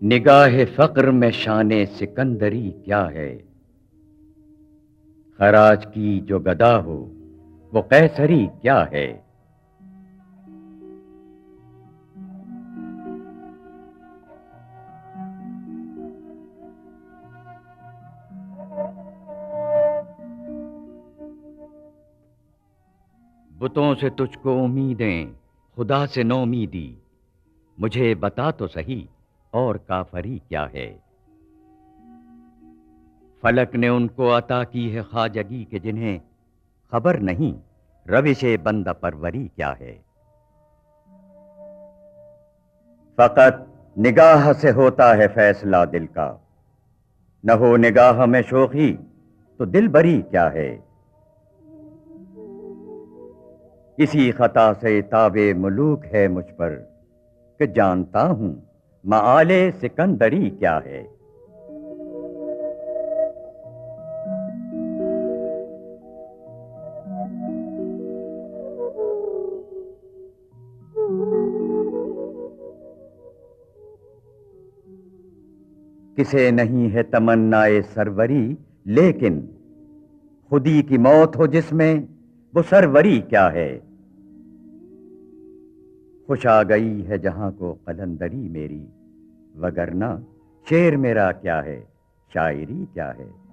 निगाह फक्र में शाने सिकंदरी क्या है। खराज की जो गदा हो वो कैसरी क्या है। बुतों से तुझको उम्मीदें, खुदा से नौमीदी। मुझे बता तो सही और काफरी क्या है। फलक ने उनको अता की है खाजगी के जिन्हें खबर नहीं रविशे बंदा परवरी क्या है। फकत निगाह से होता है फैसला दिल का, न हो निगाह में शोखी तो दिल बरी क्या है। इसी खता से ताबे मुलूक है मुझ पर कि जानता हूं माले सिकंदरी क्या है। किसे नहीं है तमन्नाए सरवरी, लेकिन खुदी की मौत हो जिसमें वो सरवरी क्या है। खुश आ गई है जहां को कलंदरी मेरी, वगरना शेर मेरा क्या है, शायरी क्या है।